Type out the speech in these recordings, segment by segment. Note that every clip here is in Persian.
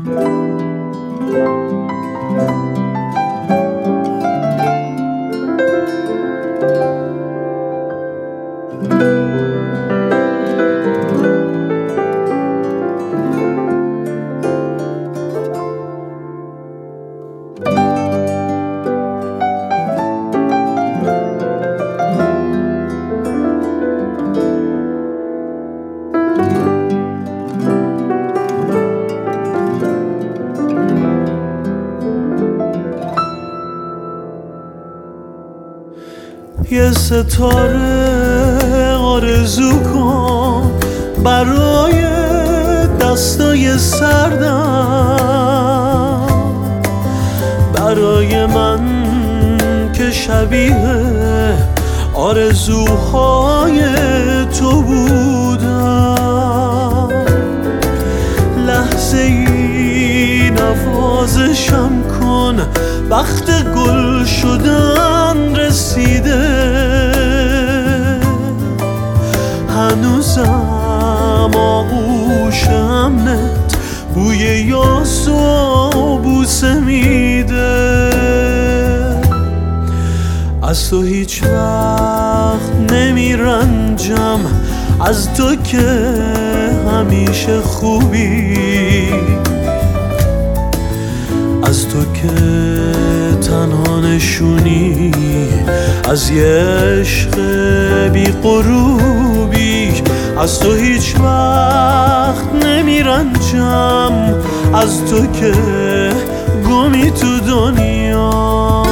یه ستاره آرزو کن برای دستای سردم، برای من که شبیه آرزوهای تو بودم. لحظه ای نوازشم کن، وقت گل شدن رسیده. هنوزم آغوش امنت بوی یاس و بوسه میده. از تو هیچ وقت نمیرنجم، از تو که همیشه خوبی، از تو که تنها نشونی از یه عشق بی غروبی. از تو هیچ وقت نمیرنجم، از تو که گمی تو دنیا،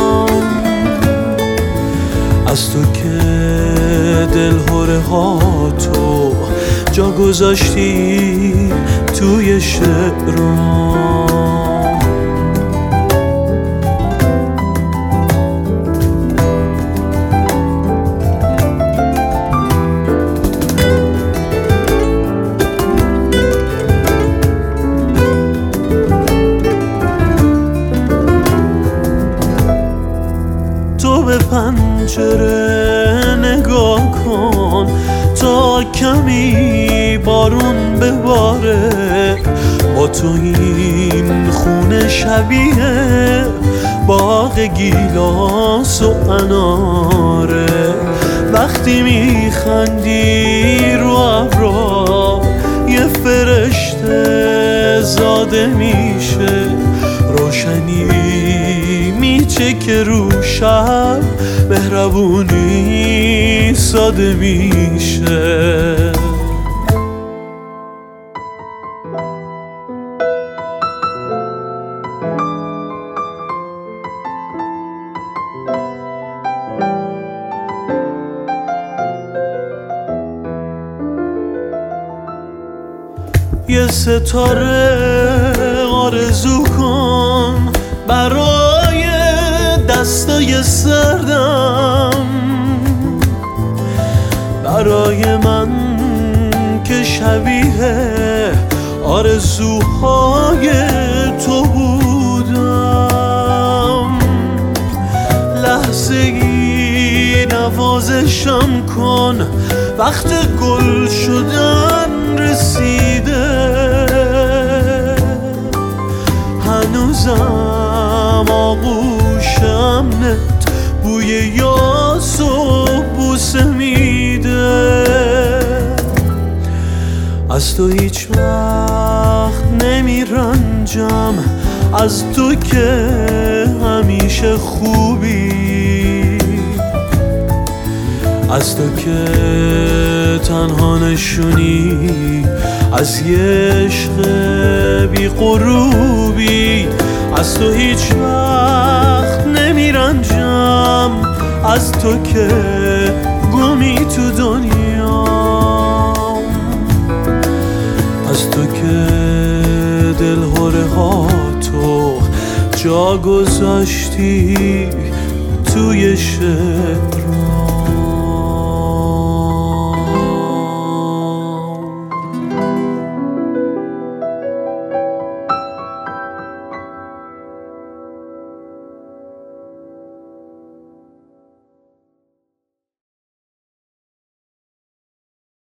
از تو که دلهره ها تو جا گذاشتی توی شعرام. تو به پنجره نگاه کن تا کمی بارون بباره. با تو این خونه شبیه باغ گیلاس و اناره. وقتی میخندی رو ابرا یه فرشته زاده میشه. روشنی میچه که رو شب مهربونی ساده میشه. یه ستاره آرزو کن برای دستای سردم، برای من که شبیه آرزوهای تو بودم. لحظه ای نوازشم کن، وقت گل شدن رسیده. هنوزم آغوش امنت بوی یاس و بوسه میده. از تو هیچ وقت نمیرنجم، از تو که همیشه خوبی، از تو که تنها نشونی از یه عشق بی غروبی. از تو هیچ وقت نمیرنجم، از تو که گمی تو دنیا، از تو که دلهره ها تو جا گذاشتی توی شعرام.